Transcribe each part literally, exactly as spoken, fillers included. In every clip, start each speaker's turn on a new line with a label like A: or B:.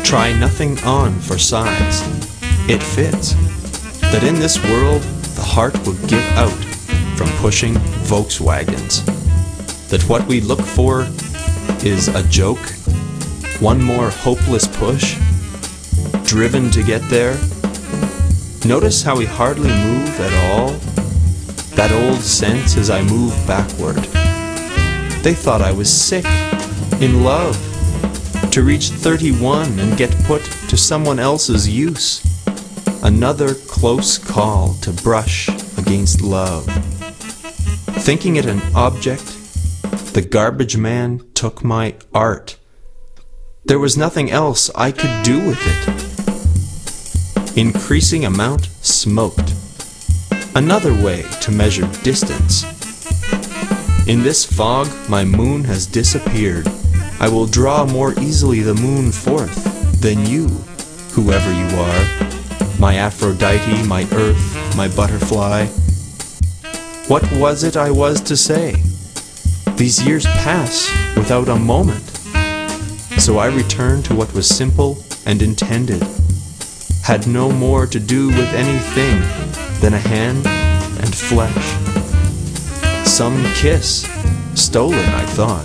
A: Try nothing on for size. It fits. That in this world the heart will give out from pushing Volkswagens. That what we look for is a joke, one more hopeless push, driven to get there. Notice how we hardly move at all. That old sense as I move backward. They thought I was sick, in love, to reach thirty-one and get put to someone else's use. Another close call to brush against love. Thinking it an object, the garbage man took my art. There was nothing else I could do with it. Increasing amount smoked. Another way to measure distance. In this fog my moon has disappeared. I will draw more easily the moon forth than you, whoever you are. My Aphrodite, my earth, my butterfly. What was it I was to say? These years pass without a moment. So I return to what was simple and intended. Had no more to do with anything than a hand and flesh. Some kiss, stolen I thought.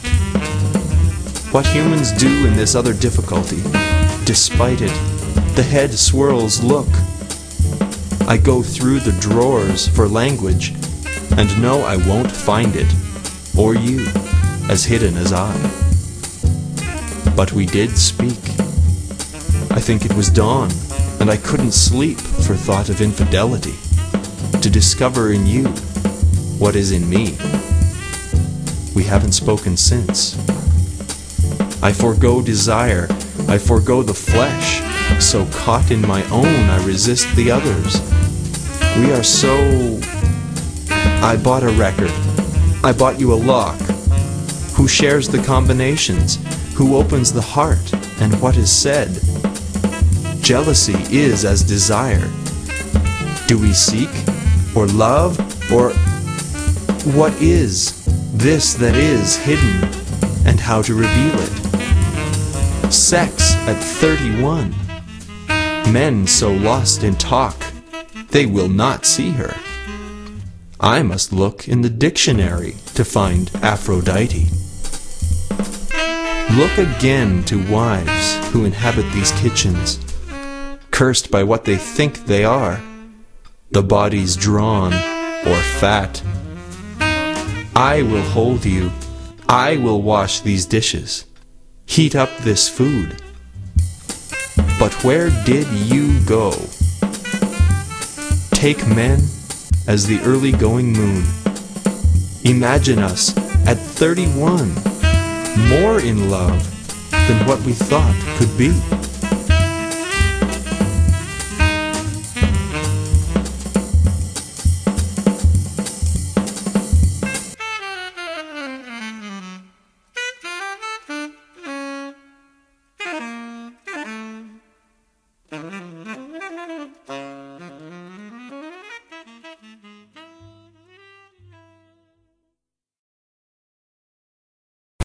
A: What humans do in this other difficulty, despite it, the head swirls look. I go through the drawers for language, and know I won't find it, or you, as hidden as I. But we did speak. I think it was dawn, and I couldn't sleep for thought of infidelity, to discover in you what is in me. We haven't spoken since. I forego desire, I forego the flesh, so caught in my own I resist the others. We are so... I bought a record, I bought you a lock. Who shares the combinations? Who opens the heart and what is said? Jealousy is as desire. Do we seek, or love, or what is this that is hidden, and how to reveal it? Sex at thirty-one. Men so lost in talk, they will not see her. I must look in the dictionary to find Aphrodite. Look again to wives who inhabit these kitchens, cursed by what they think they are, the bodies drawn or fat. I will hold you, I will wash these dishes, heat up this food. But where did you go? Take men as the early going moon. Imagine us at thirty-one, more in love than what we thought could be.